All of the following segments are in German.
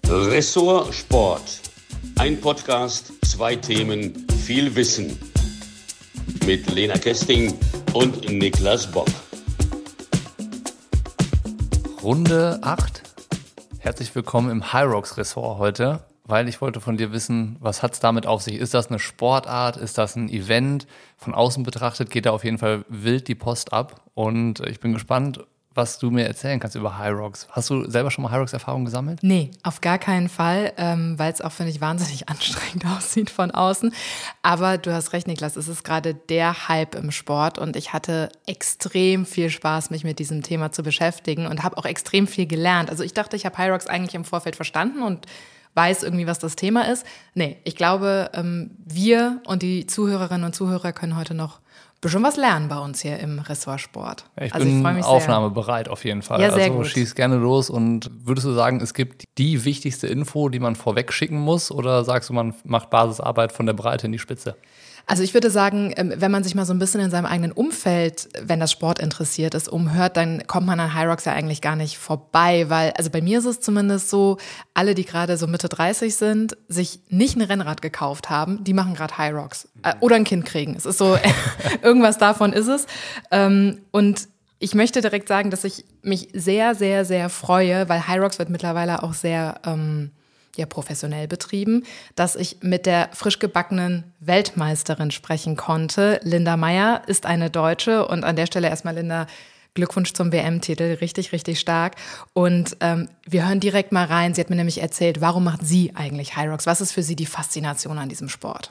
Ressort Sport. Ein Podcast, zwei Themen, viel Wissen. Mit Lena Kesting und Niklas Bock. Runde 8. Herzlich willkommen im Hyrox Ressort heute, weil ich wollte von dir wissen, was hat es damit auf sich? Ist das eine Sportart? Ist das ein Event? Von außen betrachtet geht da auf jeden Fall wild die Post ab und ich bin gespannt, was du mir erzählen kannst über Hyrox. Hast du selber schon mal Hyrox-Erfahrung gesammelt? Nee, auf gar keinen Fall, weil es auch, finde ich, wahnsinnig anstrengend aussieht von außen. Aber du hast recht, Niklas, es ist gerade der Hype im Sport und ich hatte extrem viel Spaß, mich mit diesem Thema zu beschäftigen und habe auch extrem viel gelernt. Also ich dachte, ich habe Hyrox eigentlich im Vorfeld verstanden und weiß irgendwie, was das Thema ist. Nee, ich glaube, wir und die Zuhörerinnen und Zuhörer können heute noch bestimmt was lernen bei uns hier im Ressort Sport. Ja, ich bin aufnahmebereit auf jeden Fall. Ja, sehr gut. Schieß gerne los. Und würdest du sagen, es gibt die wichtigste Info, die man vorweg schicken muss? Oder sagst du, man macht Basisarbeit von der Breite in die Spitze? Also ich würde sagen, wenn man sich mal so ein bisschen in seinem eigenen Umfeld, wenn das Sport interessiert ist, umhört, dann kommt man an Hyrox ja eigentlich gar nicht vorbei, weil, also bei mir ist es zumindest so, alle, die gerade so Mitte 30 sind, sich nicht ein Rennrad gekauft haben, die machen gerade Hyrox oder ein Kind kriegen. Es ist so, irgendwas davon ist es. Und ich möchte direkt sagen, dass ich mich sehr, sehr, sehr freue, weil Hyrox wird mittlerweile auch sehr professionell betrieben, dass ich mit der frisch gebackenen Weltmeisterin sprechen konnte. Linda Meyer ist eine Deutsche und an der Stelle erstmal, Linda, Glückwunsch zum WM-Titel, richtig, richtig stark. Und wir hören direkt mal rein. Sie hat mir nämlich erzählt, warum macht sie eigentlich Hyrox? Was ist für sie die Faszination an diesem Sport?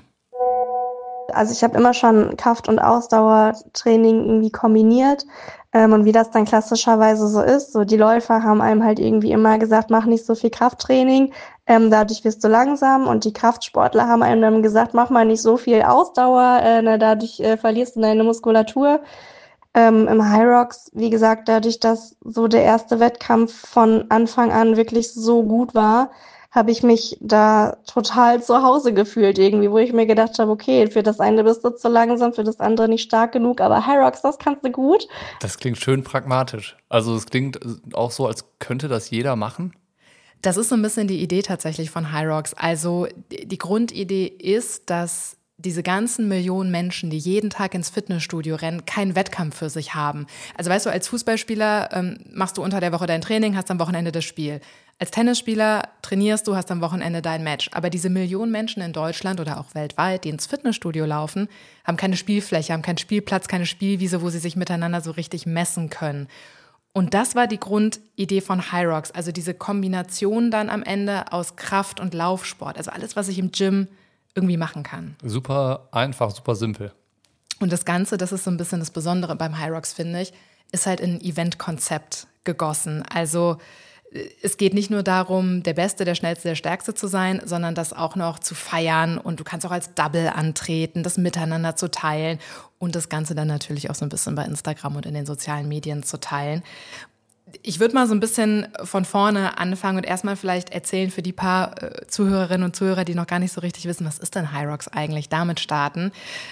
Also ich habe immer schon Kraft- und Ausdauertraining irgendwie kombiniert und wie das dann klassischerweise so ist, so die Läufer haben einem halt irgendwie immer gesagt, mach nicht so viel Krafttraining, dadurch wirst du langsam, und die Kraftsportler haben einem dann gesagt, mach mal nicht so viel Ausdauer, dadurch verlierst du deine Muskulatur. Im Hyrox, wie gesagt, dadurch, dass so der erste Wettkampf von Anfang an wirklich so gut war, habe ich mich da total zu Hause gefühlt irgendwie, wo ich mir gedacht habe, okay, für das eine bist du zu langsam, für das andere nicht stark genug, aber Hyrox, das kannst du gut. Das klingt schön pragmatisch. Also es klingt auch so, als könnte das jeder machen. Das ist so ein bisschen die Idee tatsächlich von Hyrox. Also die Grundidee ist, dass diese ganzen Millionen Menschen, die jeden Tag ins Fitnessstudio rennen, keinen Wettkampf für sich haben. Also weißt du, als Fußballspieler machst du unter der Woche dein Training, hast am Wochenende das Spiel. Als Tennisspieler trainierst du, hast am Wochenende dein Match. Aber diese Millionen Menschen in Deutschland oder auch weltweit, die ins Fitnessstudio laufen, haben keine Spielfläche, haben keinen Spielplatz, keine Spielwiese, wo sie sich miteinander so richtig messen können. Und das war die Grundidee von Hyrox, also diese Kombination dann am Ende aus Kraft- und Laufsport, also alles, was ich im Gym irgendwie machen kann. Super einfach, super simpel. Und das Ganze, das ist so ein bisschen das Besondere beim Hyrox, finde ich, ist halt in ein Eventkonzept gegossen. Also es geht nicht nur darum, der Beste, der Schnellste, der Stärkste zu sein, sondern das auch noch zu feiern, und du kannst auch als Double antreten, das miteinander zu teilen und das Ganze dann natürlich auch so ein bisschen bei Instagram und in den sozialen Medien zu teilen. Ich würde mal so ein bisschen von vorne anfangen und erstmal vielleicht erzählen für die paar Zuhörerinnen und Zuhörer, die noch gar nicht so richtig wissen, was ist denn Hyrox eigentlich, damit starten.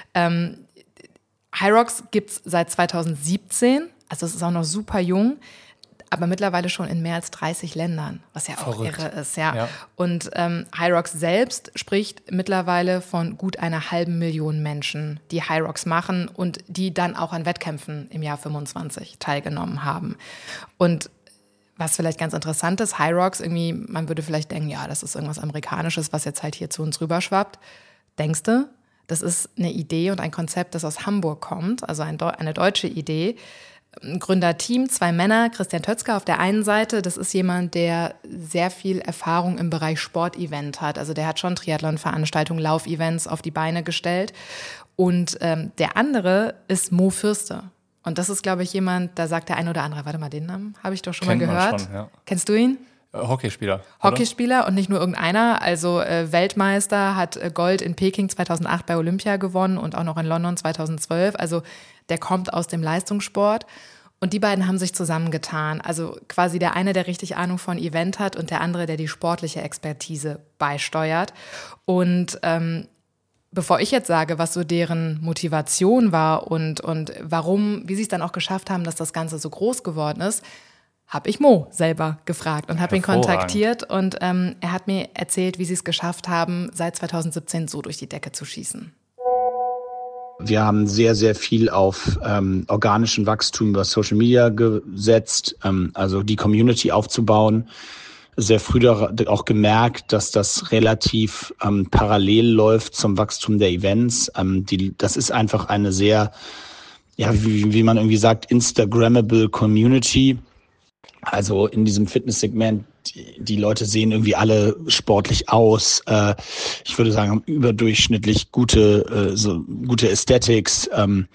Hyrox gibt's seit 2017, also es ist auch noch super jung, aber mittlerweile schon in mehr als 30 Ländern, was ja auch irre ist. Ja. Und Hyrox selbst spricht mittlerweile von gut 500.000 Menschen, die Hyrox machen und die dann auch an Wettkämpfen im Jahr 25 teilgenommen haben. Und was vielleicht ganz interessant ist, Hyrox, irgendwie, man würde vielleicht denken, ja, das ist irgendwas Amerikanisches, was jetzt halt hier zu uns rüberschwappt. Denkst du? Das ist eine Idee und ein Konzept, das aus Hamburg kommt, also eine deutsche Idee. Gründerteam, 2 Männer, Christian Tötzker auf der einen Seite, das ist jemand, der sehr viel Erfahrung im Bereich Sportevent hat. Also der hat schon Triathlon-Veranstaltungen, Laufevents auf die Beine gestellt. Und der andere ist Mo Fürste. Und das ist, glaube ich, jemand, da sagt der ein oder andere, warte mal, den Namen habe ich doch schon mal gehört. Schon, ja. Kennst du ihn? Hockeyspieler. Hockeyspieler und nicht nur irgendeiner, also Weltmeister, hat Gold in Peking 2008 bei Olympia gewonnen und auch noch in London 2012, also der kommt aus dem Leistungssport und die beiden haben sich zusammengetan, also quasi der eine, der richtig Ahnung von Event hat und der andere, der die sportliche Expertise beisteuert. Und bevor ich jetzt sage, was so deren Motivation war und warum, wie sie es dann auch geschafft haben, dass das Ganze so groß geworden ist, habe ich Mo selber gefragt und habe ihn kontaktiert und er hat mir erzählt, wie sie es geschafft haben, seit 2017 so durch die Decke zu schießen. Wir haben sehr, sehr viel auf organischen Wachstum über Social Media gesetzt, also die Community aufzubauen. Sehr früh auch gemerkt, dass das relativ parallel läuft zum Wachstum der Events. Das ist einfach eine sehr, ja, wie man irgendwie sagt, Instagrammable Community. Also in diesem Fitnesssegment, die Leute sehen irgendwie alle sportlich aus. Ich würde sagen, haben überdurchschnittlich gute Aesthetics,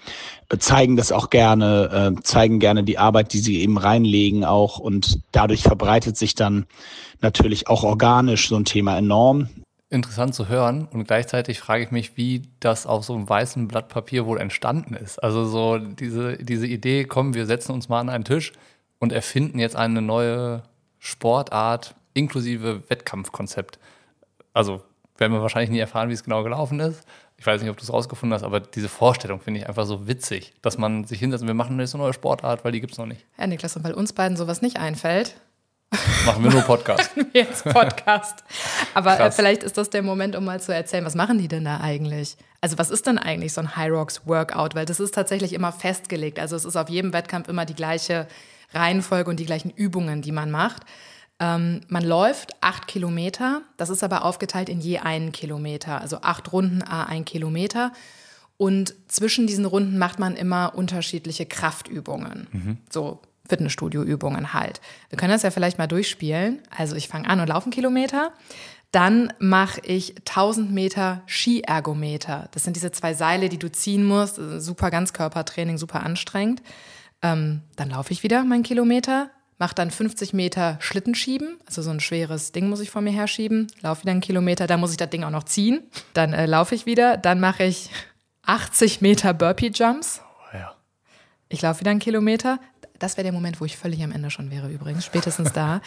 zeigen das auch gerne, zeigen gerne die Arbeit, die sie eben reinlegen auch. Und dadurch verbreitet sich dann natürlich auch organisch so ein Thema enorm. Interessant zu hören und gleichzeitig frage ich mich, wie das auf so einem weißen Blatt Papier wohl entstanden ist. Also so diese Idee, komm, wir setzen uns mal an einen Tisch und erfinden jetzt eine neue Sportart inklusive Wettkampfkonzept. Also werden wir wahrscheinlich nie erfahren, wie es genau gelaufen ist. Ich weiß nicht, ob du es rausgefunden hast, aber diese Vorstellung finde ich einfach so witzig, dass man sich hinsetzt und wir machen jetzt eine neue Sportart, weil die gibt es noch nicht. Ja, Niklas, und weil uns beiden sowas nicht einfällt, machen wir nur Podcast. Jetzt Podcast. Aber vielleicht ist das der Moment, um mal zu erzählen, was machen die denn da eigentlich? Also was ist denn eigentlich so ein Hyrox Workout? Weil das ist tatsächlich immer festgelegt. Also es ist auf jedem Wettkampf immer die gleiche Reihenfolge und die gleichen Übungen, die man macht. Man läuft 8 Kilometer, das ist aber aufgeteilt in je 1 Kilometer, also 8 Runden à 1 Kilometer. Und zwischen diesen Runden macht man immer unterschiedliche Kraftübungen, so Fitnessstudio-Übungen halt. Wir können das ja vielleicht mal durchspielen. Also ich fange an und laufe 1 Kilometer. Dann mache ich 1000 Meter Skiergometer. Das sind diese 2 Seile, die du ziehen musst. Super Ganzkörpertraining, super anstrengend. Dann laufe ich wieder meinen Kilometer, mache dann 50 Meter Schlittenschieben, also so ein schweres Ding muss ich vor mir herschieben, laufe wieder 1 Kilometer, dann muss ich das Ding auch noch ziehen, dann laufe ich wieder, dann mache ich 80 Meter Burpee-Jumps, ich laufe wieder 1 Kilometer, das wäre der Moment, wo ich völlig am Ende schon wäre übrigens, spätestens da,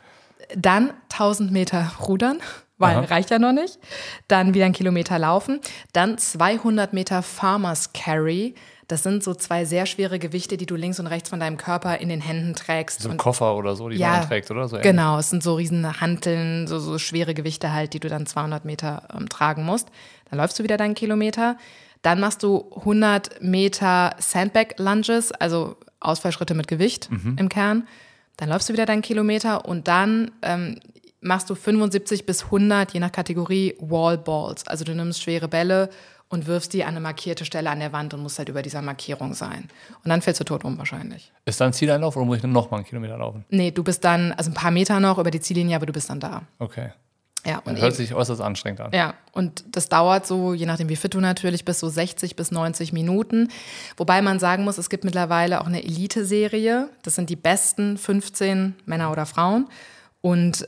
dann 1000 Meter Rudern, weil reicht ja noch nicht, dann wieder 1 Kilometer laufen, dann 200 Meter Farmers Carry. Das sind so 2 sehr schwere Gewichte, die du links und rechts von deinem Körper in den Händen trägst. So ein Koffer oder so, die man trägt, oder? So genau, es sind so riesen Hanteln, so schwere Gewichte halt, die du dann 200 Meter tragen musst. Dann läufst du wieder deinen Kilometer. Dann machst du 100 Meter Sandbag Lunges, also Ausfallschritte mit Gewicht im Kern. Dann läufst du wieder deinen Kilometer und dann machst du 75 bis 100, je nach Kategorie, Wall Balls. Also du nimmst schwere Bälle und wirfst die an eine markierte Stelle an der Wand und musst halt über dieser Markierung sein. Und dann fällst du tot um wahrscheinlich. Ist da ein Zieleinlauf oder muss ich dann nochmal 1 Kilometer laufen? Nee, du bist dann, also ein paar Meter noch über die Ziellinie, aber du bist dann da. Okay. Ja, und hört sich äußerst anstrengend an. Ja, und das dauert so, je nachdem wie fit du natürlich bist, so 60 bis 90 Minuten. Wobei man sagen muss, es gibt mittlerweile auch eine Elite-Serie. Das sind die besten 15 Männer oder Frauen. Und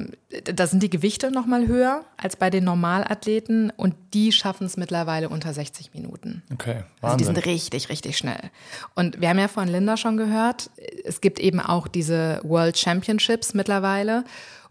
da sind die Gewichte noch mal höher als bei den Normalathleten und die schaffen es mittlerweile unter 60 Minuten. Okay, Wahnsinn. Also die sind richtig, richtig schnell. Und wir haben ja von Linda schon gehört, es gibt eben auch diese World Championships mittlerweile.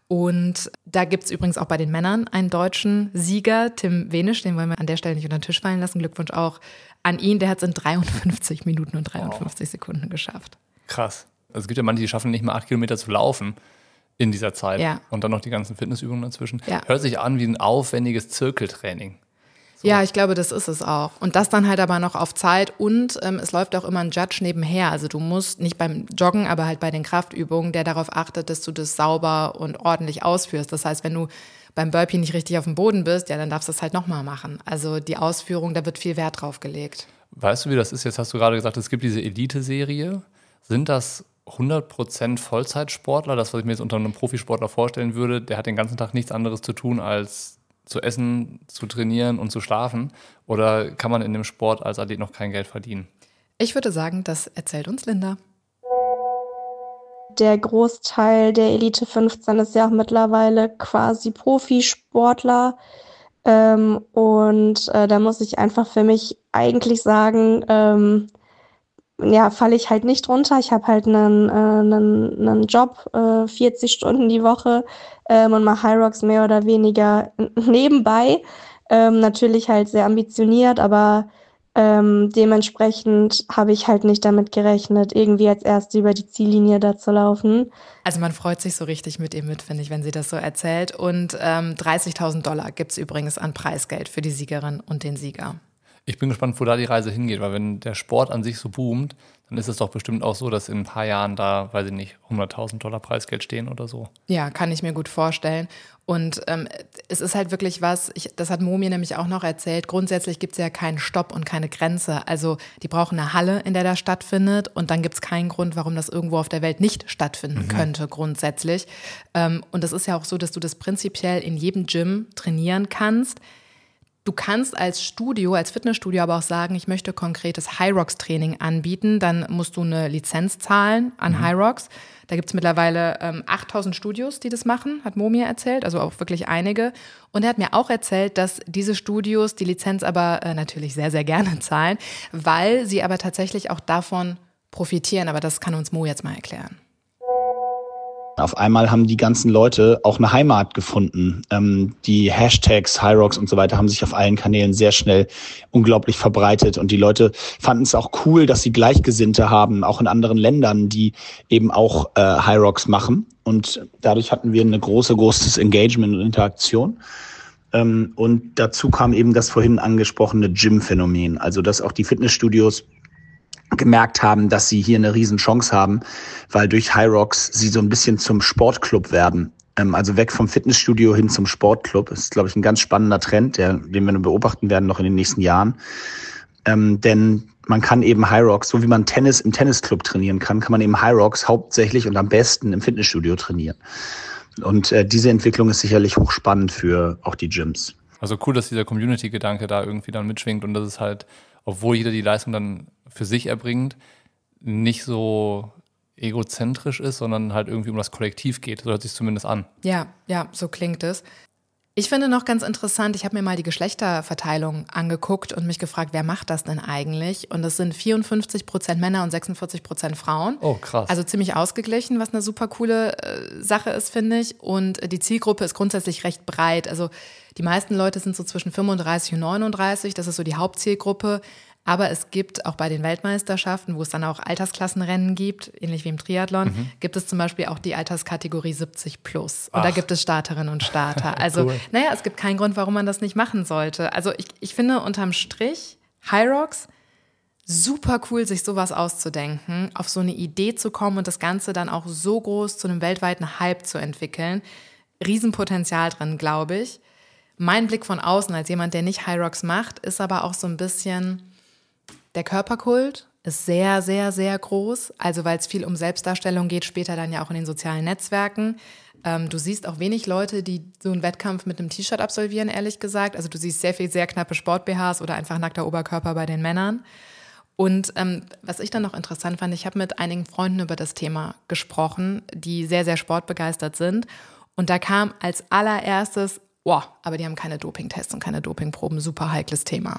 Und da gibt es übrigens auch bei den Männern einen deutschen Sieger, Tim Wenisch, den wollen wir an der Stelle nicht unter den Tisch fallen lassen. Glückwunsch auch an ihn, der hat es in 53 Minuten und 53 Sekunden geschafft. Krass. Also es gibt ja manche, die schaffen nicht mal 8 Kilometer zu laufen in dieser Zeit. Ja. Und dann noch die ganzen Fitnessübungen dazwischen. Ja. Hört sich an wie ein aufwendiges Zirkeltraining. So. Ja, ich glaube, das ist es auch. Und das dann halt aber noch auf Zeit und es läuft auch immer ein Judge nebenher. Also du musst nicht beim Joggen, aber halt bei den Kraftübungen, der darauf achtet, dass du das sauber und ordentlich ausführst. Das heißt, wenn du beim Burpee nicht richtig auf dem Boden bist, ja, dann darfst du es halt nochmal machen. Also die Ausführung, da wird viel Wert drauf gelegt. Weißt du, wie das ist? Jetzt hast du gerade gesagt, es gibt diese Elite-Serie. Sind das 100% Vollzeitsportler? Das, was ich mir jetzt unter einem Profisportler vorstellen würde, der hat den ganzen Tag nichts anderes zu tun, als zu essen, zu trainieren und zu schlafen? Oder kann man in dem Sport als Athlet noch kein Geld verdienen? Ich würde sagen, das erzählt uns Linda. Der Großteil der Elite 15 ist ja auch mittlerweile quasi Profisportler. Und da muss ich einfach für mich eigentlich sagen, ja, falle ich halt nicht runter. Ich habe halt einen Job, 40 Stunden die Woche und mache Hyrox mehr oder weniger nebenbei. Natürlich halt sehr ambitioniert, aber Dementsprechend habe ich halt nicht damit gerechnet, irgendwie als Erste über die Ziellinie da zu laufen. Also man freut sich so richtig mit ihr mit, finde ich, wenn sie das so erzählt. Und $30.000 gibt es übrigens an Preisgeld für die Siegerin und den Sieger. Ich bin gespannt, wo da die Reise hingeht, weil wenn der Sport an sich so boomt, dann ist es doch bestimmt auch so, dass in ein paar Jahren da, weiß ich nicht, $100.000 Preisgeld stehen oder so. Ja, kann ich mir gut vorstellen. Und es ist halt wirklich das hat Mo mir nämlich auch noch erzählt, grundsätzlich gibt es ja keinen Stopp und keine Grenze. Also die brauchen eine Halle, in der das stattfindet und dann gibt es keinen Grund, warum das irgendwo auf der Welt nicht stattfinden könnte grundsätzlich. Und es ist ja auch so, dass du das prinzipiell in jedem Gym trainieren kannst. Du kannst als Fitnessstudio aber auch sagen, ich möchte konkretes Hyrox-Training anbieten. Dann musst du eine Lizenz zahlen an Hyrox. Da gibt es mittlerweile 8.000 Studios, die das machen, hat Mo mir erzählt, also auch wirklich einige. Und er hat mir auch erzählt, dass diese Studios die Lizenz aber natürlich sehr, sehr gerne zahlen, weil sie aber tatsächlich auch davon profitieren. Aber das kann uns Mo jetzt mal erklären. Auf einmal haben die ganzen Leute auch eine Heimat gefunden. Die Hashtags, Hyrox und so weiter haben sich auf allen Kanälen sehr schnell unglaublich verbreitet. Und die Leute fanden es auch cool, dass sie Gleichgesinnte haben, auch in anderen Ländern, die eben auch Hyrox machen. Und dadurch hatten wir ein großes Engagement und Interaktion. Und dazu kam eben das vorhin angesprochene Gym-Phänomen. Also dass auch die Fitnessstudios gemerkt haben, dass sie hier eine Riesen Chance haben, weil durch Hyrox sie so ein bisschen zum Sportclub werden. Also weg vom Fitnessstudio hin zum Sportclub. Das ist, glaube ich, ein ganz spannender Trend, den wir beobachten werden noch in den nächsten Jahren. Denn man kann eben Hyrox, so wie man Tennis im Tennisclub trainieren kann, kann man eben Hyrox hauptsächlich und am besten im Fitnessstudio trainieren. Und diese Entwicklung ist sicherlich hochspannend für auch die Gyms. Also cool, dass dieser Community-Gedanke da irgendwie dann mitschwingt und dass es halt, obwohl jeder die Leistung dann für sich erbringt, nicht so egozentrisch ist, sondern halt irgendwie um das Kollektiv geht. So hört sich zumindest an. Ja, so klingt es. Ich finde noch ganz interessant, ich habe mir mal die Geschlechterverteilung angeguckt und mich gefragt, wer macht das denn eigentlich? Und das sind 54% Männer und 46% Frauen. Oh, krass. Also ziemlich ausgeglichen, was eine super coole Sache ist, finde ich. Und die Zielgruppe ist grundsätzlich recht breit. Also die meisten Leute sind so zwischen 35 und 39, das ist so die Hauptzielgruppe. Aber es gibt auch bei den Weltmeisterschaften, wo es dann auch Altersklassenrennen gibt, ähnlich wie im Triathlon, gibt es zum Beispiel auch die Alterskategorie 70 plus. Und da gibt es Starterinnen und Starter. Also, cool. Es gibt keinen Grund, warum man das nicht machen sollte. Also ich finde unterm Strich, Hyrox, super cool, sich sowas auszudenken, auf so eine Idee zu kommen und das Ganze dann auch so groß zu einem weltweiten Hype zu entwickeln. Riesenpotenzial drin, glaube ich. Mein Blick von außen als jemand, der nicht Hyrox macht, ist aber auch so ein bisschen... Der Körperkult ist sehr, sehr, sehr groß, also weil es viel um Selbstdarstellung geht, später dann ja auch in den sozialen Netzwerken. Du siehst auch wenig Leute, die so einen Wettkampf mit einem T-Shirt absolvieren, ehrlich gesagt. Also du siehst sehr viel sehr knappe Sport-BHs oder einfach nackter Oberkörper bei den Männern. Und was ich dann noch interessant fand, ich habe mit einigen Freunden über das Thema gesprochen, die sehr, sehr sportbegeistert sind. Und da kam als allererstes, aber die haben keine Dopingtests und keine Dopingproben, super heikles Thema.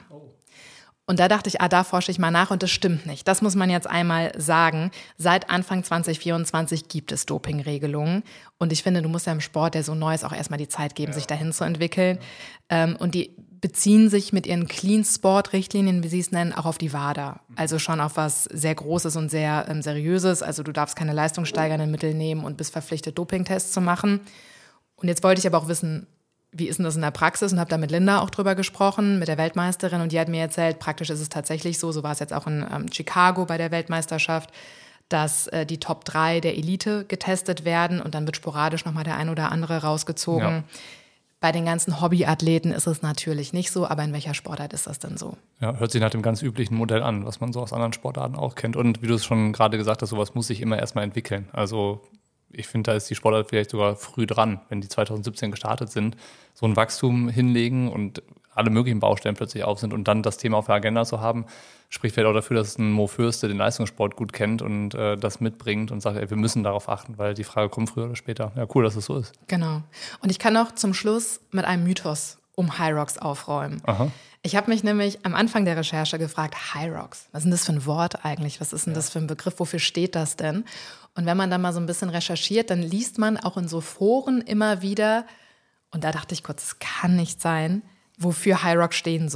Und da dachte ich, da forsche ich mal nach und das stimmt nicht. Das muss man jetzt einmal sagen. Seit Anfang 2024 gibt es Dopingregelungen. Und ich finde, du musst ja im Sport, der so neu ist, auch erstmal die Zeit geben, sich dahin zu entwickeln. Und die beziehen sich mit ihren Clean-Sport-Richtlinien, wie sie es nennen, auch auf die WADA. Also schon auf was sehr Großes und sehr Seriöses. Also du darfst keine leistungssteigernden Mittel nehmen und bist verpflichtet, Dopingtests zu machen. Und jetzt wollte ich aber auch wissen, wie ist denn das in der Praxis? Und habe da mit Linda auch drüber gesprochen, mit der Weltmeisterin. Und die hat mir erzählt, praktisch ist es tatsächlich so war es jetzt auch in Chicago bei der Weltmeisterschaft, dass die Top 3 der Elite getestet werden und dann wird sporadisch nochmal der ein oder andere rausgezogen. Ja. Bei den ganzen Hobbyathleten ist es natürlich nicht so, aber in welcher Sportart ist das denn so? Ja, hört sich nach dem ganz üblichen Modell an, was man so aus anderen Sportarten auch kennt. Und wie du es schon gerade gesagt hast, sowas muss sich immer erstmal entwickeln. Also ich finde, da ist die Sportart vielleicht sogar früh dran, wenn die 2017 gestartet sind, so ein Wachstum hinlegen und alle möglichen Baustellen plötzlich auf sind und dann das Thema auf der Agenda zu haben, spricht vielleicht auch dafür, dass ein Mo Fürste den Leistungssport gut kennt und das mitbringt und sagt, wir müssen darauf achten, weil die Frage kommt früher oder später. Ja, cool, dass es so ist. Genau. Und ich kann auch zum Schluss mit einem Mythos um Hyrox aufräumen. Aha. Ich habe mich nämlich am Anfang der Recherche gefragt, Hyrox, was ist denn das für ein Wort eigentlich? Was ist denn das für ein Begriff? Wofür steht das denn? Und wenn man dann mal so ein bisschen recherchiert, dann liest man auch in so Foren immer wieder, und da dachte ich kurz, es kann nicht sein, wofür Hyrox stehen soll.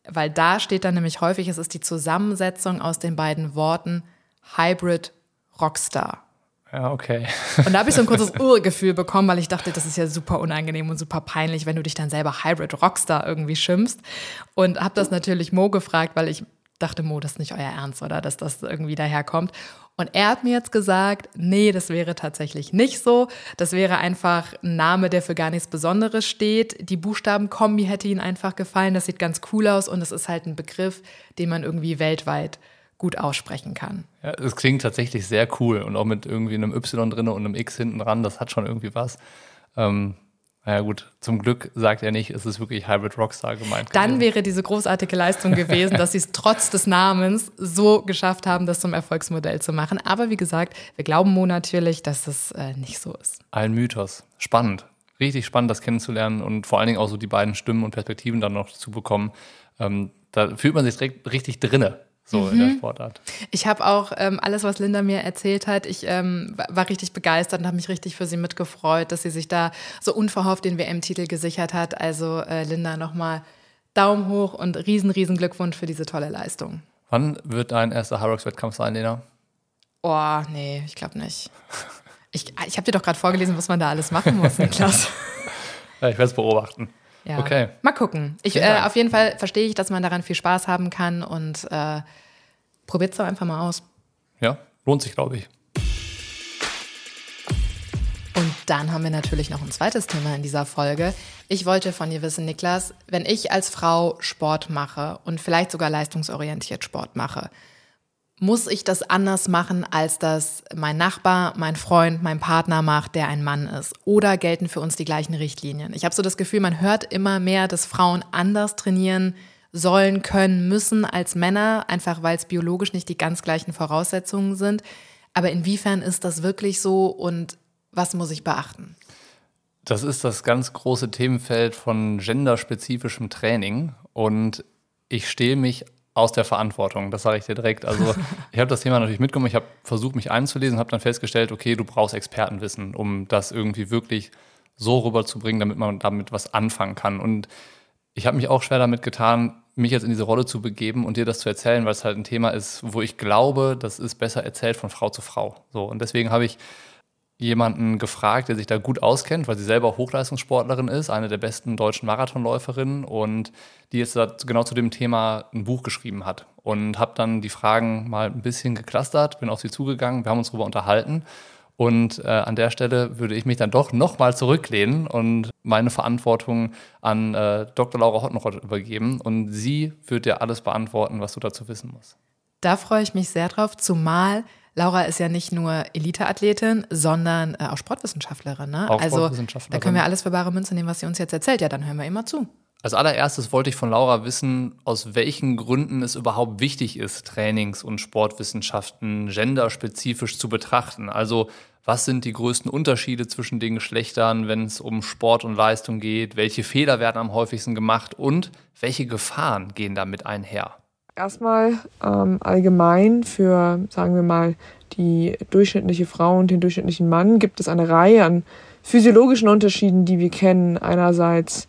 weil da steht dann nämlich häufig, es ist die Zusammensetzung aus den beiden Worten Hybrid Rockstar. Ja, okay. Und da habe ich so ein kurzes Gefühl bekommen, weil ich dachte, das ist ja super unangenehm und super peinlich, wenn du dich dann selber Hybrid Rockstar irgendwie schimpfst. Und habe das natürlich Mo gefragt, weil ich dachte, Mo, das ist nicht euer Ernst, oder dass das irgendwie daherkommt. Und er hat mir jetzt gesagt, nee, das wäre tatsächlich nicht so. Das wäre einfach ein Name, der für gar nichts Besonderes steht. Die Buchstabenkombi hätte ihm einfach gefallen. Das sieht ganz cool aus und es ist halt ein Begriff, den man irgendwie weltweit gut aussprechen kann. Ja, es klingt tatsächlich sehr cool und auch mit irgendwie einem Y drin und einem X hinten dran, das hat schon irgendwie was. Naja gut, zum Glück sagt er nicht, es ist wirklich Hybrid Rockstar gemeint. Dann wäre diese großartige Leistung gewesen, dass sie es trotz des Namens so geschafft haben, das zum Erfolgsmodell zu machen. Aber wie gesagt, wir glauben Mo natürlich, dass es nicht so ist. Ein Mythos. Spannend. Richtig spannend, das kennenzulernen und vor allen Dingen auch so die beiden Stimmen und Perspektiven dann noch zu bekommen. Da fühlt man sich direkt richtig drinne. So in der Sportart. Ich habe auch alles, was Linda mir erzählt hat, ich war richtig begeistert und habe mich richtig für sie mitgefreut, dass sie sich da so unverhofft den WM-Titel gesichert hat. Also Linda, nochmal Daumen hoch und riesen Glückwunsch für diese tolle Leistung. Wann wird dein erster Hyrox-Wettkampf sein, Lena? Oh, nee, ich glaube nicht. Ich habe dir doch gerade vorgelesen, was man da alles machen muss, Niklas. Ja, ich werde es beobachten. Ja. Okay. Mal gucken. Auf jeden Fall verstehe ich, dass man daran viel Spaß haben kann und probiert es doch einfach mal aus. Ja, lohnt sich, glaube ich. Und dann haben wir natürlich noch ein zweites Thema in dieser Folge. Ich wollte von dir wissen, Niklas, wenn ich als Frau Sport mache und vielleicht sogar leistungsorientiert Sport mache, muss ich das anders machen, als das mein Nachbar, mein Freund, mein Partner macht, der ein Mann ist? Oder gelten für uns die gleichen Richtlinien? Ich habe so das Gefühl, man hört immer mehr, dass Frauen anders trainieren sollen, können, müssen als Männer, einfach weil es biologisch nicht die ganz gleichen Voraussetzungen sind. Aber inwiefern ist das wirklich so und was muss ich beachten? Das ist das ganz große Themenfeld von genderspezifischem Training und ich stehle mich aus der Verantwortung, das sage ich dir direkt. Also ich habe das Thema natürlich mitgenommen, ich habe versucht, mich einzulesen, habe dann festgestellt, okay, du brauchst Expertenwissen, um das irgendwie wirklich so rüberzubringen, damit man damit was anfangen kann. Und ich habe mich auch schwer damit getan, mich jetzt in diese Rolle zu begeben und dir das zu erzählen, weil es halt ein Thema ist, wo ich glaube, das ist besser erzählt von Frau zu Frau. So, und deswegen habe ich jemanden gefragt, der sich da gut auskennt, weil sie selber auch Hochleistungssportlerin ist, eine der besten deutschen Marathonläuferinnen und die jetzt genau zu dem Thema ein Buch geschrieben hat. Und habe dann die Fragen mal ein bisschen geclustert, bin auf sie zugegangen, wir haben uns darüber unterhalten und an der Stelle würde ich mich dann doch nochmal zurücklehnen und meine Verantwortung an Dr. Laura Hottenrott übergeben und sie wird dir alles beantworten, was du dazu wissen musst. Da freue ich mich sehr drauf, zumal Laura ist ja nicht nur Elite-Athletin, sondern auch Sportwissenschaftlerin. Ne? Auch also Sportwissenschaftlerin. Da können wir alles für bare Münze nehmen, was sie uns jetzt erzählt. Ja, dann hören wir immer zu. Als allererstes wollte ich von Laura wissen, aus welchen Gründen es überhaupt wichtig ist, Trainings- und Sportwissenschaften genderspezifisch zu betrachten. Also was sind die größten Unterschiede zwischen den Geschlechtern, wenn es um Sport und Leistung geht? Welche Fehler werden am häufigsten gemacht und welche Gefahren gehen damit einher? Erstmal allgemein für, sagen wir mal, die durchschnittliche Frau und den durchschnittlichen Mann gibt es eine Reihe an physiologischen Unterschieden, die wir kennen. Einerseits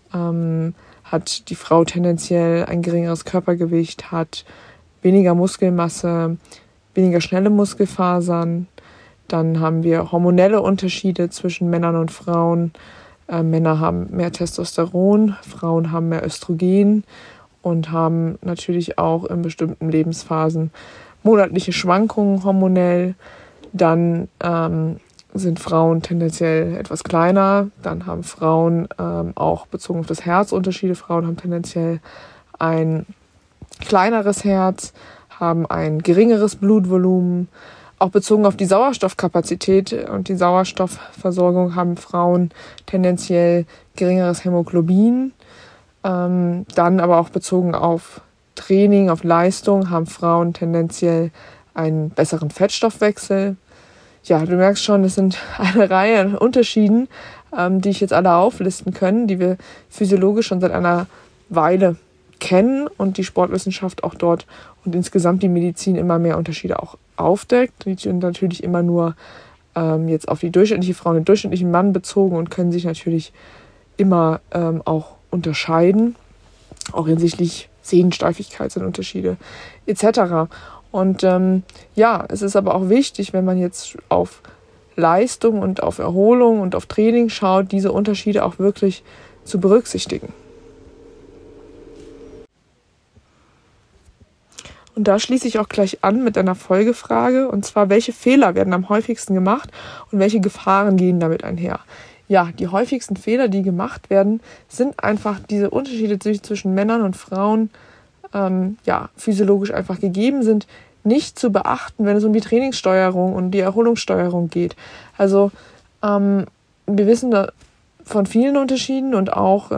hat die Frau tendenziell ein geringeres Körpergewicht, hat weniger Muskelmasse, weniger schnelle Muskelfasern. Dann haben wir hormonelle Unterschiede zwischen Männern und Frauen. Männer haben mehr Testosteron, Frauen haben mehr Östrogen und haben natürlich auch in bestimmten Lebensphasen monatliche Schwankungen hormonell. Dann sind Frauen tendenziell etwas kleiner. Dann haben Frauen auch bezogen auf das Herz Unterschiede. Frauen haben tendenziell ein kleineres Herz, haben ein geringeres Blutvolumen. Auch bezogen auf die Sauerstoffkapazität und die Sauerstoffversorgung haben Frauen tendenziell geringeres Hämoglobin. Dann aber auch bezogen auf Training, auf Leistung, haben Frauen tendenziell einen besseren Fettstoffwechsel. Ja, du merkst schon, es sind eine Reihe an Unterschieden, die ich jetzt alle auflisten kann, die wir physiologisch schon seit einer Weile kennen und die Sportwissenschaft auch dort und insgesamt die Medizin immer mehr Unterschiede auch aufdeckt. Die sind natürlich immer nur jetzt auf die durchschnittliche Frau und den durchschnittlichen Mann bezogen und können sich natürlich immer auch unterscheiden, auch hinsichtlich Sehnensteifigkeit sind Unterschiede, etc. Und es ist aber auch wichtig, wenn man jetzt auf Leistung und auf Erholung und auf Training schaut, diese Unterschiede auch wirklich zu berücksichtigen. Und da schließe ich auch gleich an mit einer Folgefrage, und zwar, welche Fehler werden am häufigsten gemacht und welche Gefahren gehen damit einher? Ja, die häufigsten Fehler, die gemacht werden, sind einfach diese Unterschiede zwischen Männern und Frauen, physiologisch einfach gegeben sind, nicht zu beachten, wenn es um die Trainingssteuerung und die Erholungssteuerung geht. Also wir wissen da von vielen Unterschieden und auch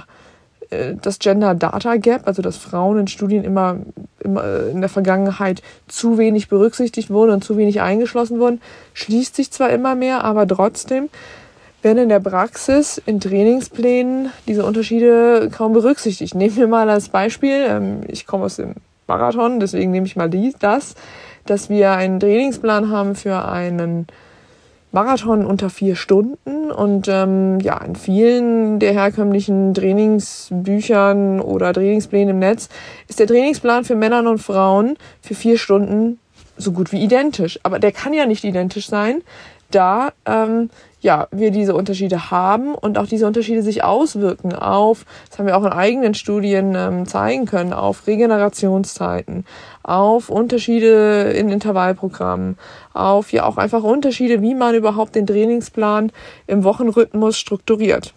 das Gender Data Gap, also dass Frauen in Studien immer in der Vergangenheit zu wenig berücksichtigt wurden und zu wenig eingeschlossen wurden, schließt sich zwar immer mehr, aber trotzdem werden in der Praxis, in Trainingsplänen diese Unterschiede kaum berücksichtigt. Nehmen wir mal als Beispiel, ich komme aus dem Marathon, deswegen nehme ich mal dass wir einen Trainingsplan haben für einen Marathon unter 4 Stunden und in vielen der herkömmlichen Trainingsbüchern oder Trainingsplänen im Netz ist der Trainingsplan für Männer und Frauen für 4 Stunden so gut wie identisch. Aber der kann ja nicht identisch sein, da wir diese Unterschiede haben und auch diese Unterschiede sich auswirken auf, das haben wir auch in eigenen Studien zeigen können, auf Regenerationszeiten, auf Unterschiede in Intervallprogrammen, auf auch einfach Unterschiede, wie man überhaupt den Trainingsplan im Wochenrhythmus strukturiert.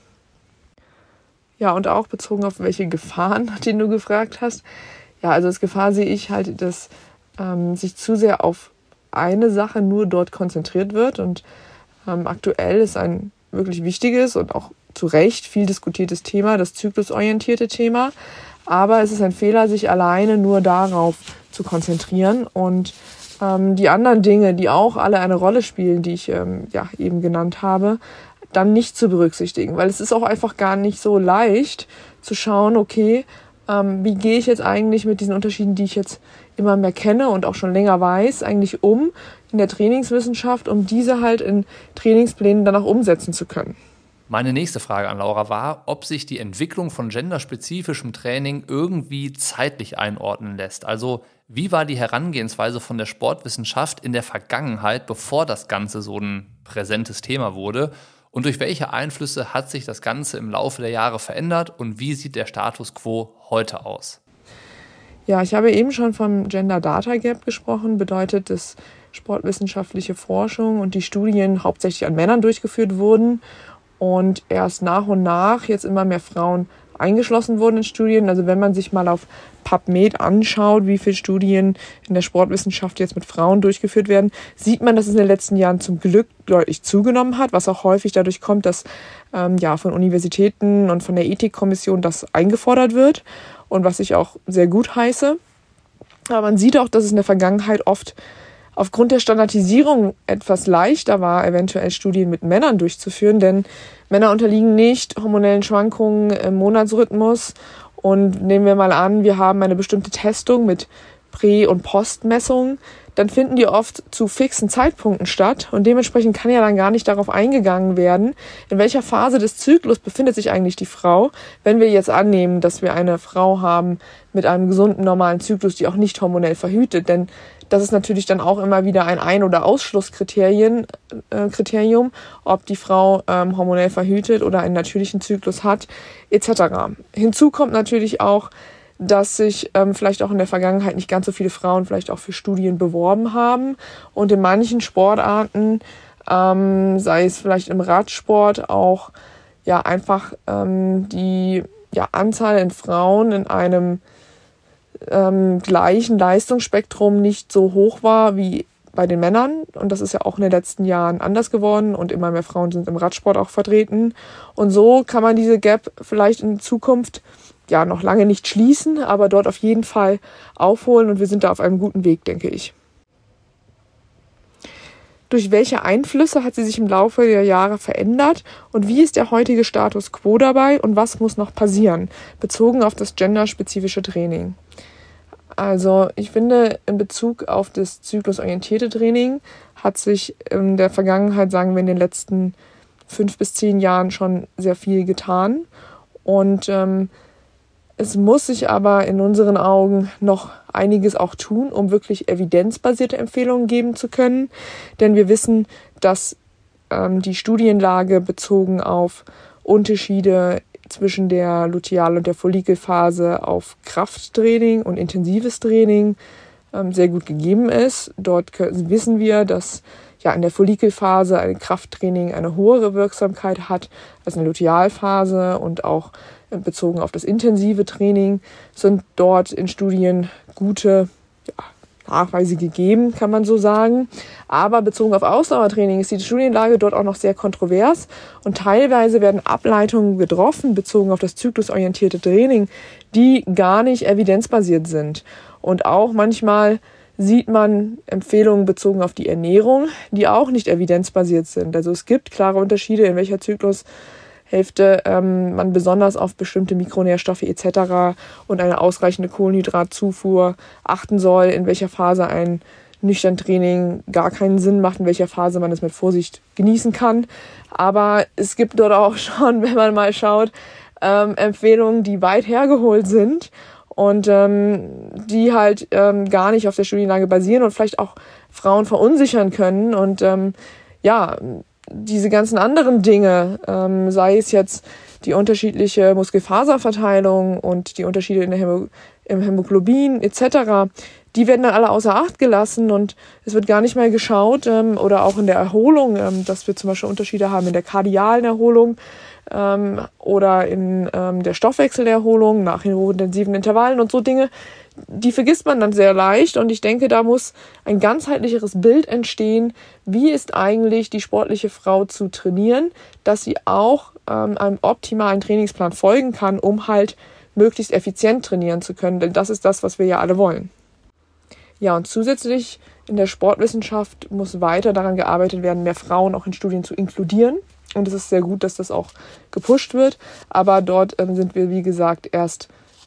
Ja, und auch bezogen auf welche Gefahren, den du gefragt hast. Ja, also als Gefahr sehe ich halt, dass sich zu sehr auf eine Sache nur dort konzentriert wird und aktuell ist ein wirklich wichtiges und auch zu Recht viel diskutiertes Thema, das zyklusorientierte Thema. Aber es ist ein Fehler, sich alleine nur darauf zu konzentrieren und die anderen Dinge, die auch alle eine Rolle spielen, die ich eben genannt habe, dann nicht zu berücksichtigen. Weil es ist auch einfach gar nicht so leicht zu schauen, okay, wie gehe ich jetzt eigentlich mit diesen Unterschieden, die ich jetzt immer mehr kenne und auch schon länger weiß, eigentlich in der Trainingswissenschaft, um diese halt in Trainingsplänen dann auch umsetzen zu können. Meine nächste Frage an Laura war, ob sich die Entwicklung von genderspezifischem Training irgendwie zeitlich einordnen lässt. Also wie war die Herangehensweise von der Sportwissenschaft in der Vergangenheit, bevor das Ganze so ein präsentes Thema wurde? Und durch welche Einflüsse hat sich das Ganze im Laufe der Jahre verändert und wie sieht der Status quo heute aus? Ja, ich habe eben schon vom Gender Data Gap gesprochen, bedeutet, dass sportwissenschaftliche Forschung und die Studien hauptsächlich an Männern durchgeführt wurden und erst nach und nach jetzt immer mehr Frauen eingeschlossen wurden in Studien. Also wenn man sich mal auf PubMed anschaut, wie viele Studien in der Sportwissenschaft jetzt mit Frauen durchgeführt werden, sieht man, dass es in den letzten Jahren zum Glück deutlich zugenommen hat, was auch häufig dadurch kommt, dass von Universitäten und von der Ethikkommission das eingefordert wird und was ich auch sehr gut heiße. Aber man sieht auch, dass es in der Vergangenheit oft aufgrund der Standardisierung etwas leichter war, eventuell Studien mit Männern durchzuführen, denn Männer unterliegen nicht hormonellen Schwankungen im Monatsrhythmus. Und nehmen wir mal an, wir haben eine bestimmte Testung mit Prä- und Postmessungen, dann finden die oft zu fixen Zeitpunkten statt und dementsprechend kann ja dann gar nicht darauf eingegangen werden, in welcher Phase des Zyklus befindet sich eigentlich die Frau, wenn wir jetzt annehmen, dass wir eine Frau haben mit einem gesunden, normalen Zyklus, die auch nicht hormonell verhütet, denn das ist natürlich dann auch immer wieder ein Ein- oder Ausschlusskriterium, ob die Frau hormonell verhütet oder einen natürlichen Zyklus hat, etc. Hinzu kommt natürlich auch, dass sich vielleicht auch in der Vergangenheit nicht ganz so viele Frauen vielleicht auch für Studien beworben haben und in manchen Sportarten, sei es vielleicht im Radsport, auch einfach die Anzahl an Frauen in einem gleichen Leistungsspektrum nicht so hoch war wie bei den Männern. Und das ist ja auch in den letzten Jahren anders geworden und immer mehr Frauen sind im Radsport auch vertreten. Und so kann man diese Gap vielleicht in Zukunft noch lange nicht schließen, aber dort auf jeden Fall aufholen und wir sind da auf einem guten Weg, denke ich. Durch welche Einflüsse hat sie sich im Laufe der Jahre verändert und wie ist der heutige Status quo dabei und was muss noch passieren, bezogen auf das genderspezifische Training? Also ich finde, in Bezug auf das zyklusorientierte Training hat sich in der Vergangenheit, sagen wir in den letzten 5 bis 10 Jahren schon sehr viel getan und Es muss sich aber in unseren Augen noch einiges auch tun, um wirklich evidenzbasierte Empfehlungen geben zu können. Denn wir wissen, dass die Studienlage bezogen auf Unterschiede zwischen der Luteal- und der Follikelphase auf Krafttraining und intensives Training sehr gut gegeben ist. Dort wissen wir, dass in der Follikelphase ein Krafttraining eine höhere Wirksamkeit hat als in der Lutealphase, und auch bezogen auf das intensive Training sind dort in Studien gute Nachweise gegeben, kann man so sagen. Aber bezogen auf Ausdauertraining ist die Studienlage dort auch noch sehr kontrovers, und teilweise werden Ableitungen getroffen bezogen auf das zyklusorientierte Training, die gar nicht evidenzbasiert sind. Und auch manchmal sieht man Empfehlungen bezogen auf die Ernährung, die auch nicht evidenzbasiert sind. Also es gibt klare Unterschiede, in welcher Zyklushälfte man besonders auf bestimmte Mikronährstoffe etc. und eine ausreichende Kohlenhydratzufuhr achten soll, in welcher Phase ein nüchtern Training gar keinen Sinn macht, in welcher Phase man es mit Vorsicht genießen kann. Aber es gibt dort auch schon, wenn man mal schaut, Empfehlungen, die weit hergeholt sind und die halt gar nicht auf der Studienlage basieren und vielleicht auch Frauen verunsichern können. Und diese ganzen anderen Dinge, sei es jetzt die unterschiedliche Muskelfaserverteilung und die Unterschiede im Hämoglobin etc., die werden dann alle außer Acht gelassen, und es wird gar nicht mehr geschaut, oder auch in der Erholung, dass wir zum Beispiel Unterschiede haben in der kardialen Erholung oder in der Stoffwechselerholung nach den hochintensiven Intervallen und so Dinge, die vergisst man dann sehr leicht. Und ich denke, da muss ein ganzheitlicheres Bild entstehen, wie ist eigentlich die sportliche Frau zu trainieren, dass sie auch einem optimalen Trainingsplan folgen kann, um halt möglichst effizient trainieren zu können, denn das ist das, was wir ja alle wollen. Ja, und zusätzlich in der Sportwissenschaft muss weiter daran gearbeitet werden, mehr Frauen auch in Studien zu inkludieren. Und es ist sehr gut, dass das auch gepusht wird. Aber dort sind wir, wie gesagt, erst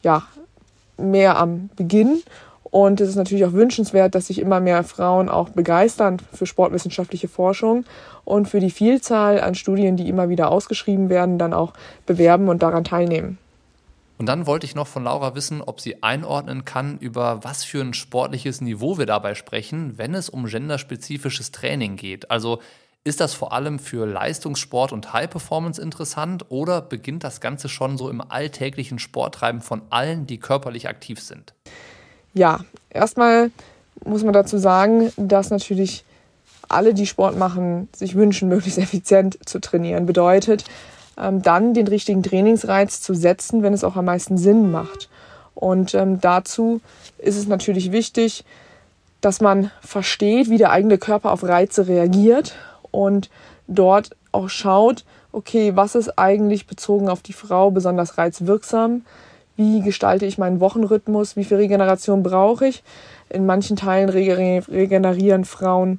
mehr am Beginn. Und es ist natürlich auch wünschenswert, dass sich immer mehr Frauen auch begeistern für sportwissenschaftliche Forschung und für die Vielzahl an Studien, die immer wieder ausgeschrieben werden, dann auch bewerben und daran teilnehmen. Und dann wollte ich noch von Laura wissen, ob sie einordnen kann, über was für ein sportliches Niveau wir dabei sprechen, wenn es um genderspezifisches Training geht. Also ist das vor allem für Leistungssport und High Performance interessant, oder beginnt das Ganze schon so im alltäglichen Sporttreiben von allen, die körperlich aktiv sind? Ja, erstmal muss man dazu sagen, dass natürlich alle, die Sport machen, sich wünschen, möglichst effizient zu trainieren. Bedeutet, dann den richtigen Trainingsreiz zu setzen, wenn es auch am meisten Sinn macht. Und dazu ist es natürlich wichtig, dass man versteht, wie der eigene Körper auf Reize reagiert und dort auch schaut, okay, was ist eigentlich bezogen auf die Frau besonders reizwirksam? Wie gestalte ich meinen Wochenrhythmus? Wie viel Regeneration brauche ich? In manchen Teilen regenerieren Frauen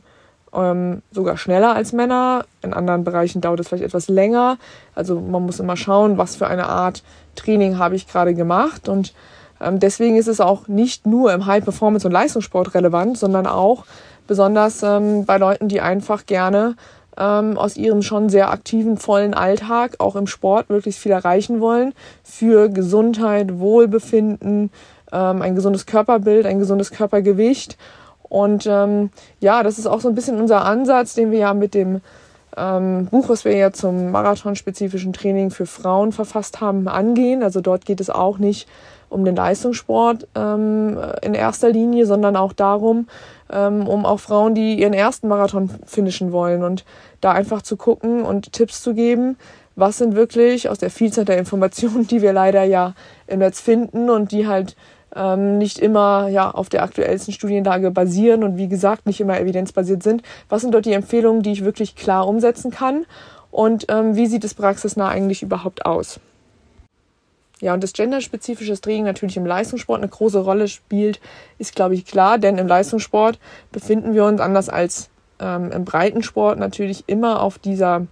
sogar schneller als Männer. In anderen Bereichen dauert es vielleicht etwas länger. Also man muss immer schauen, was für eine Art Training habe ich gerade gemacht. Und deswegen ist es auch nicht nur im High-Performance- und Leistungssport relevant, sondern auch besonders bei Leuten, die einfach gerne aus ihrem schon sehr aktiven, vollen Alltag auch im Sport möglichst viel erreichen wollen. Für Gesundheit, Wohlbefinden, ein gesundes Körperbild, ein gesundes Körpergewicht. Und das ist auch so ein bisschen unser Ansatz, den wir ja mit dem Buch, was wir ja zum marathonspezifischen Training für Frauen verfasst haben, angehen. Also dort geht es auch nicht um den Leistungssport in erster Linie, sondern auch darum, um auch Frauen, die ihren ersten Marathon finishen wollen, und da einfach zu gucken und Tipps zu geben, was sind wirklich aus der Vielzahl der Informationen, die wir leider ja im Netz finden und die halt nicht immer auf der aktuellsten Studienlage basieren und wie gesagt nicht immer evidenzbasiert sind. Was sind dort die Empfehlungen, die ich wirklich klar umsetzen kann, und wie sieht es praxisnah eigentlich überhaupt aus? Ja, und das genderspezifische Training natürlich im Leistungssport eine große Rolle spielt, ist, glaube ich, klar, denn im Leistungssport befinden wir uns anders als im Breitensport natürlich immer auf dieser,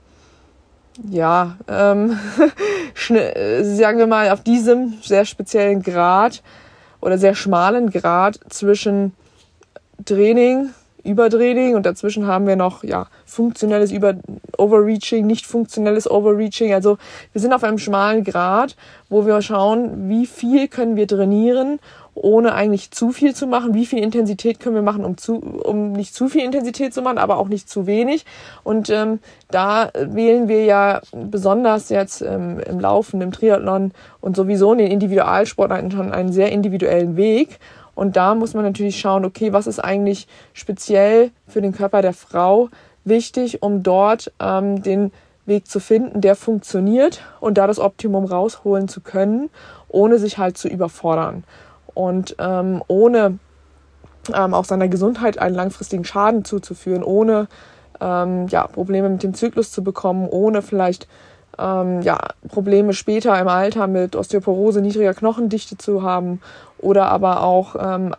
sagen wir mal, auf diesem sehr speziellen Grad oder sehr schmalen Grad zwischen Training, Übertraining und dazwischen haben wir noch funktionelles Overreaching, nicht funktionelles Overreaching. Also wir sind auf einem schmalen Grat, wo wir schauen, wie viel können wir trainieren, ohne eigentlich zu viel zu machen. Wie viel Intensität können wir machen, um nicht zu viel Intensität zu machen, aber auch nicht zu wenig. Und da wählen wir ja besonders jetzt im Laufen, im Triathlon und sowieso in den Individualsportarten schon einen sehr individuellen Weg. Und da muss man natürlich schauen, okay, was ist eigentlich speziell für den Körper der Frau wichtig, um dort den Weg zu finden, der funktioniert und da das Optimum rausholen zu können, ohne sich halt zu überfordern. Und ohne auch seiner Gesundheit einen langfristigen Schaden zuzuführen, ohne Probleme mit dem Zyklus zu bekommen, ohne vielleicht Probleme später im Alter mit Osteoporose, niedriger Knochendichte zu haben oder aber auch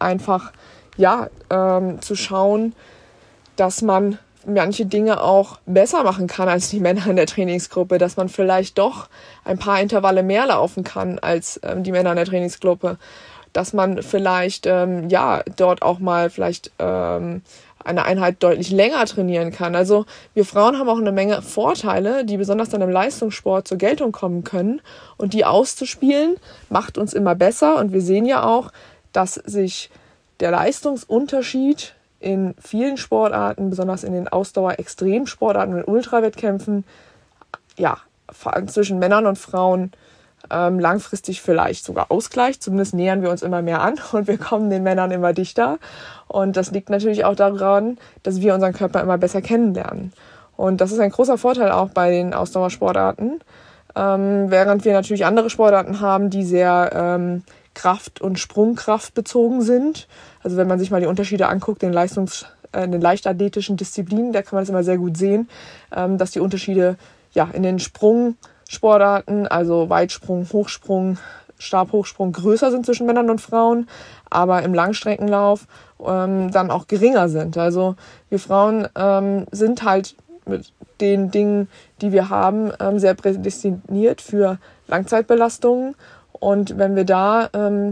zu schauen, dass man manche Dinge auch besser machen kann als die Männer in der Trainingsgruppe, dass man vielleicht doch ein paar Intervalle mehr laufen kann als die Männer in der Trainingsgruppe, dass man vielleicht dort auch mal vielleicht eine Einheit deutlich länger trainieren kann. Also wir Frauen haben auch eine Menge Vorteile, die besonders dann im Leistungssport zur Geltung kommen können. Und die auszuspielen, macht uns immer besser. Und wir sehen ja auch, dass sich der Leistungsunterschied in vielen Sportarten, besonders in den Ausdauer-Extremsportarten und Ultrawettkämpfen, zwischen Männern und Frauen langfristig vielleicht sogar ausgleicht. Zumindest nähern wir uns immer mehr an und wir kommen den Männern immer dichter. Und das liegt natürlich auch daran, dass wir unseren Körper immer besser kennenlernen. Und das ist ein großer Vorteil auch bei den Ausdauersportarten, während wir natürlich andere Sportarten haben, die sehr Kraft- und Sprungkraft bezogen sind. Also wenn man sich mal die Unterschiede anguckt, in den leichtathletischen Disziplinen, da kann man das immer sehr gut sehen, dass die Unterschiede in den Sprungsportarten, also Weitsprung, Hochsprung, Stabhochsprung größer sind zwischen Männern und Frauen, aber im Langstreckenlauf dann auch geringer sind. Also wir Frauen sind halt mit den Dingen, die wir haben, sehr prädestiniert für Langzeitbelastungen. Und wenn wir da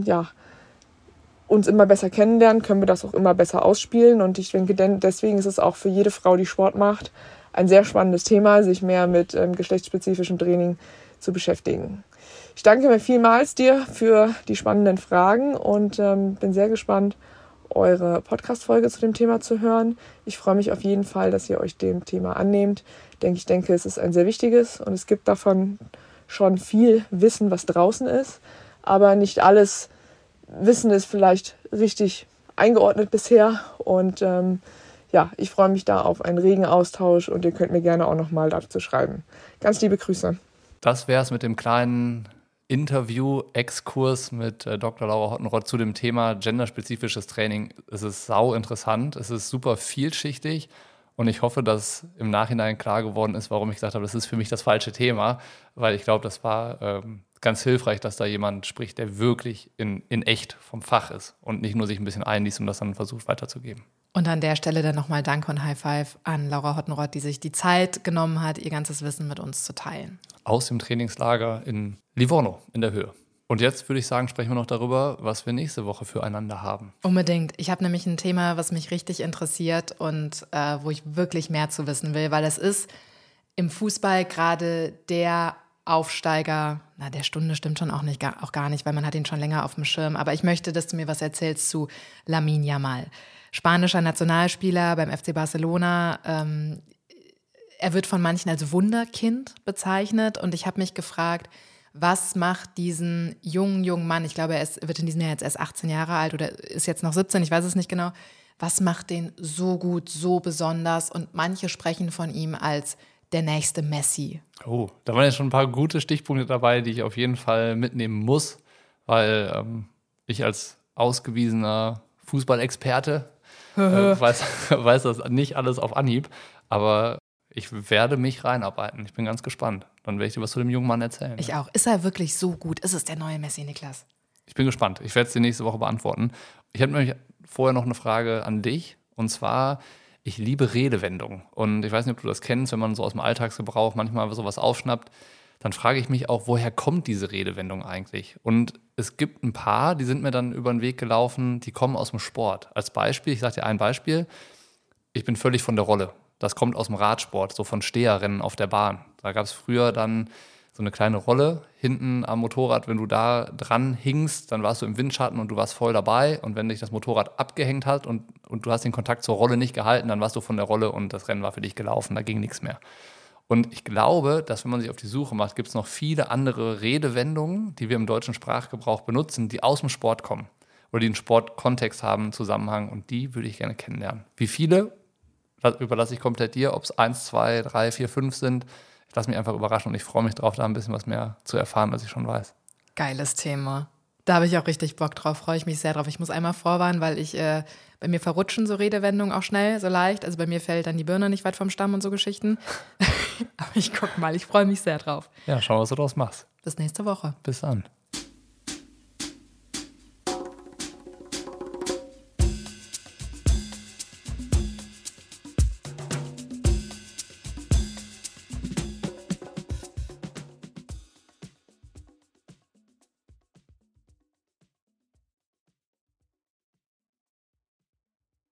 uns immer besser kennenlernen, können wir das auch immer besser ausspielen. Und ich denke, deswegen ist es auch für jede Frau, die Sport macht, ein sehr spannendes Thema, sich mehr mit geschlechtsspezifischem Training zu beschäftigen. Ich danke mir vielmals dir für die spannenden Fragen und bin sehr gespannt, eure Podcast-Folge zu dem Thema zu hören. Ich freue mich auf jeden Fall, dass ihr euch dem Thema annehmt. Ich denke, es ist ein sehr wichtiges und es gibt davon schon viel Wissen, was draußen ist. Aber nicht alles Wissen ist vielleicht richtig eingeordnet bisher. Und ich freue mich da auf einen regen Austausch und ihr könnt mir gerne auch nochmal dazu schreiben. Ganz liebe Grüße. Das wäre es mit dem kleinen Interview-Exkurs mit Dr. Laura Hottenrott zu dem Thema genderspezifisches Training. Es ist sau interessant, es ist super vielschichtig und ich hoffe, dass im Nachhinein klar geworden ist, warum ich gesagt habe, das ist für mich das falsche Thema, weil ich glaube, das war ganz hilfreich, dass da jemand spricht, der wirklich in echt vom Fach ist und nicht nur sich ein bisschen einliest und das dann versucht weiterzugeben. Und an der Stelle dann nochmal Dank und High Five an Laura Hottenrott, die sich die Zeit genommen hat, ihr ganzes Wissen mit uns zu teilen. Aus dem Trainingslager in Livorno in der Höhe. Und jetzt würde ich sagen, sprechen wir noch darüber, was wir nächste Woche füreinander haben. Unbedingt. Ich habe nämlich ein Thema, was mich richtig interessiert und wo ich wirklich mehr zu wissen will, weil es ist im Fußball gerade der Aufsteiger, der Stunde stimmt schon auch gar nicht, weil man hat ihn schon länger auf dem Schirm. Aber ich möchte, dass du mir was erzählst zu Lamine Yamal. Spanischer Nationalspieler beim FC Barcelona. Er wird von manchen als Wunderkind bezeichnet und ich habe mich gefragt, was macht diesen jungen Mann, ich glaube, er wird in diesem Jahr jetzt erst 18 Jahre alt oder ist jetzt noch 17, ich weiß es nicht genau, was macht den so gut, so besonders und manche sprechen von ihm als der nächste Messi. Oh, da waren ja schon ein paar gute Stichpunkte dabei, die ich auf jeden Fall mitnehmen muss, weil ich als ausgewiesener Fußballexperte weiß das nicht alles auf Anhieb, aber ich werde mich reinarbeiten. Ich bin ganz gespannt. Dann werde ich dir was zu dem jungen Mann erzählen. Ich auch. Ist er wirklich so gut? Ist es der neue Messi, Niklas? Ich bin gespannt. Ich werde es dir nächste Woche beantworten. Ich habe nämlich vorher noch eine Frage an dich. Und zwar, ich liebe Redewendungen. Und ich weiß nicht, ob du das kennst, wenn man so aus dem Alltagsgebrauch manchmal sowas aufschnappt, dann frage ich mich auch, woher kommt diese Redewendung eigentlich? Und es gibt ein paar, die sind mir dann über den Weg gelaufen, die kommen aus dem Sport. Als Beispiel, ich sage dir ein Beispiel, ich bin völlig von der Rolle. Das kommt aus dem Radsport, so von Steherrennen auf der Bahn. Da gab es früher dann so eine kleine Rolle hinten am Motorrad. Wenn du da dran hingst, dann warst du im Windschatten und du warst voll dabei. Und wenn dich das Motorrad abgehängt hat und du hast den Kontakt zur Rolle nicht gehalten, dann warst du von der Rolle und das Rennen war für dich gelaufen. Da ging nichts mehr. Und ich glaube, dass wenn man sich auf die Suche macht, gibt es noch viele andere Redewendungen, die wir im deutschen Sprachgebrauch benutzen, die aus dem Sport kommen oder die einen Sportkontext haben, einen Zusammenhang. Und die würde ich gerne kennenlernen. Wie viele? Das überlasse ich komplett dir, ob es 1, 2, 3, 4, 5 sind. Ich lasse mich einfach überraschen und ich freue mich drauf, da ein bisschen was mehr zu erfahren, als ich schon weiß. Geiles Thema. Da habe ich auch richtig Bock drauf, freue ich mich sehr drauf. Ich muss einmal vorwarnen, weil bei mir verrutschen so Redewendungen auch schnell, so leicht. Also bei mir fällt dann die Birne nicht weit vom Stamm und so Geschichten. Aber ich guck mal, ich freue mich sehr drauf. Ja, schau, was du draus machst. Bis nächste Woche. Bis dann.